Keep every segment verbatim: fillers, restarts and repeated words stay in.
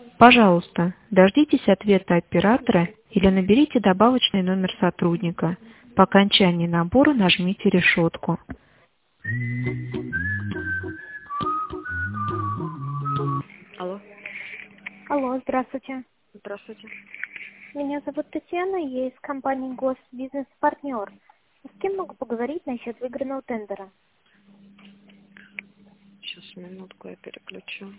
Пожалуйста, дождитесь ответа оператора или наберите добавочный номер сотрудника. По окончании набора нажмите решетку. Алло, Алло, здравствуйте. здравствуйте. Меня зовут Татьяна, я из компании Госбизнес-партнер. С кем могу поговорить насчет выигранного тендера? Сейчас минутку я переключу.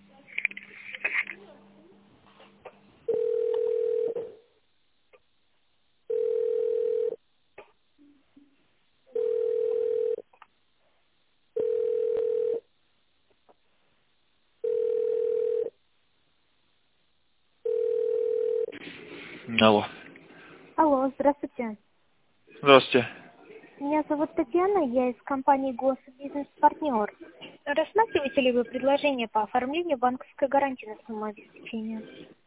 Алло. Алло, здравствуйте. Здравствуйте. Меня зовут Татьяна, я из компании Госбизнес-партнер. Рассматриваете ли вы предложение по оформлению банковской гарантии на сумму обеспечения?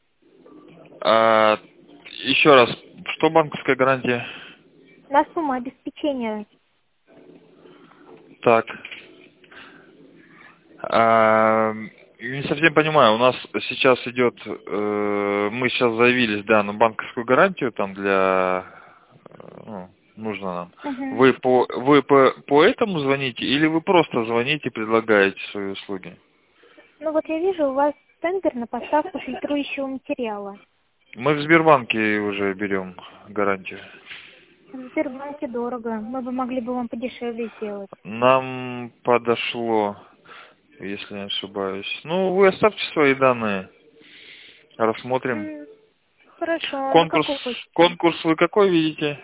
А, еще раз, что банковская гарантия? На сумму обеспечения. Так. А, не совсем понимаю, у нас сейчас идет, э, мы сейчас заявились, да, на банковскую гарантию там для, э, ну, нужно нам. Угу. Вы по, вы по, по этому звоните или вы просто звоните и предлагаете свои услуги? Ну вот я вижу, у вас тендер на поставку фильтрующего материала. Мы в Сбербанке уже берем гарантию. В Сбербанке дорого, мы бы могли бы вам подешевле сделать. Нам подошло, если не ошибаюсь. Ну, вы оставьте свои данные, рассмотрим. М, Хорошо, а на Конкурс, какую почту? конкурс вы какой видите?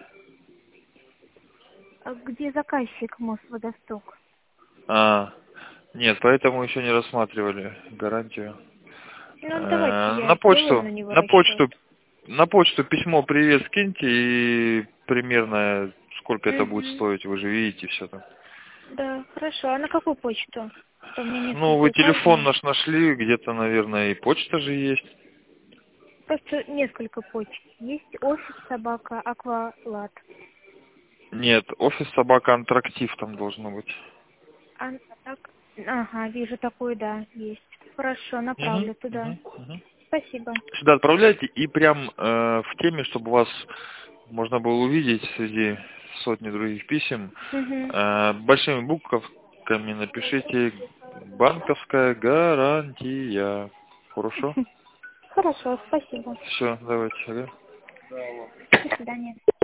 А где заказчик Мосводосток? А, нет, поэтому еще не рассматривали гарантию. Ну, давайте Э, я На сделаю почту, на него на расчет. почту, на почту письмо привет скиньте и примерно сколько это будет Угу. стоить, вы же видите все там. Да, хорошо. А на какую почту? А то у меня Ну, несколько вы телефон указано. наш нашли, где-то, наверное, и почта же есть. Просто несколько почт. Есть офис собака, аквалат. Нет, офис собака Антрактив там должно быть. А, так? Ага, вижу такой, да, есть. Хорошо, Мгм, направлю туда. мгм, мгм. Спасибо. Сюда отправляйте и прям э, в теме, чтобы вас можно было увидеть среди сотни других писем. Угу. Э, большими буквами напишите банковская гарантия. Хорошо? Хорошо, спасибо. Все, давайте. Ага. До свидания.